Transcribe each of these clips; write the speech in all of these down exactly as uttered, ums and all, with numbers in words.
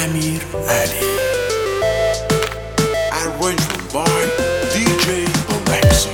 Amir Ali. Arrangement by دی جی Alexi.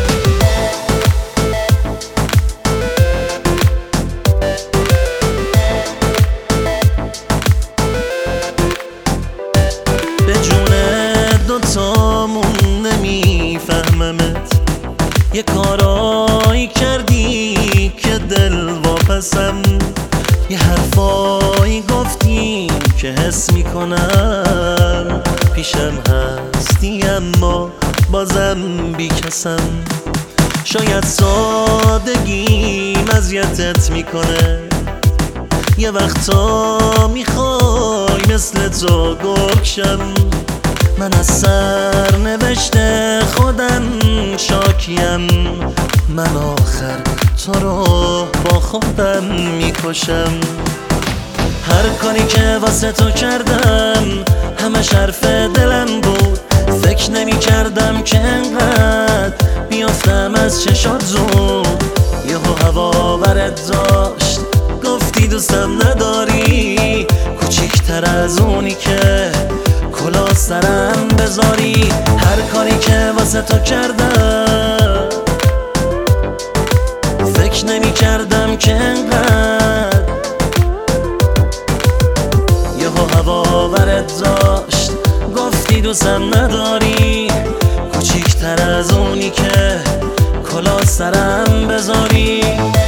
به جون دوتامون نمیفهممت، یه کارایی کردی که دل واپسم، یه حرفایی گفتی که حس میکنم پیشم هستی اما بازم بیکسم. شاید سادگیم اذیتت میکنه، یه وقتا میخوای مثل تو گرگشم. من از سر نوشته خودم شاکیم، من آخر تو رو با خودم میکشم. هر کاری که واسه تو کردم همش حرف دلم بود، فکر نمی کردم که انقدر بیافتم از چشات زود. یهو هوا برت داشت گفتی دوستم نداری، کوچیکتر از اونی که کلا سرم بذاری. هر کاری که واسه تو کردم فکر نمی کردم که انقدر یهو هوا برت داشت گفتی دوستم نداری، کوچیکتر از اونی که کلا سرم بذاری.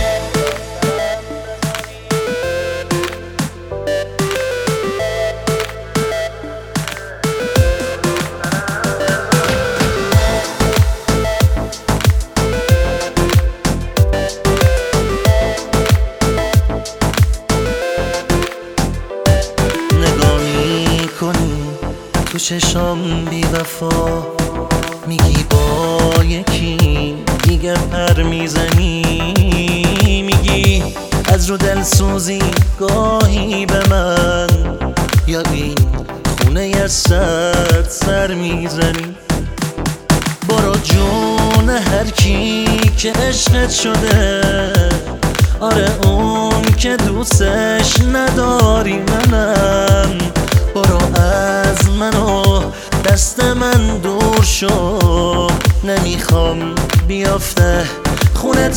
تو چشام بی وفا میگی با یکی دیگه پر میزنی، میگی از رو دل سوزی گاهی به من، یا این خونه یستت سر میزنی. برو جون هر کی که عشقت شده، آره اون که دوستش نداری منم. برو از منو دست من دور شو، نمیخوام بیافته خونت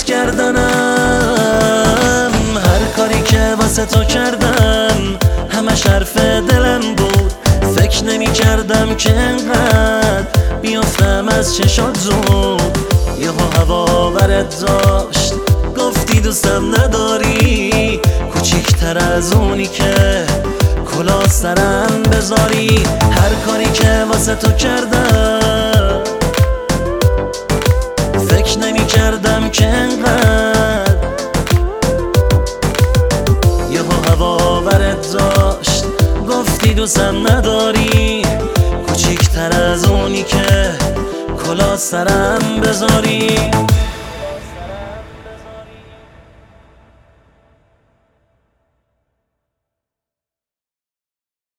کردنم. هر کاری که واسه تو کردم همش حرف دلم بود، فکر نمی کردم که انقدر بیافتم از چشات زود. یهو هوا برت داشت گفتی دوستم نداری، کوچیکتر از اونی که کلا سرم بذاری. هر کاری که واسه تو کردم فکر نمی کردم که انقدر یهو هوا برت داشت گفتی دوستم نداری، کوچیکتر از اونی که کلا سرم بذاری.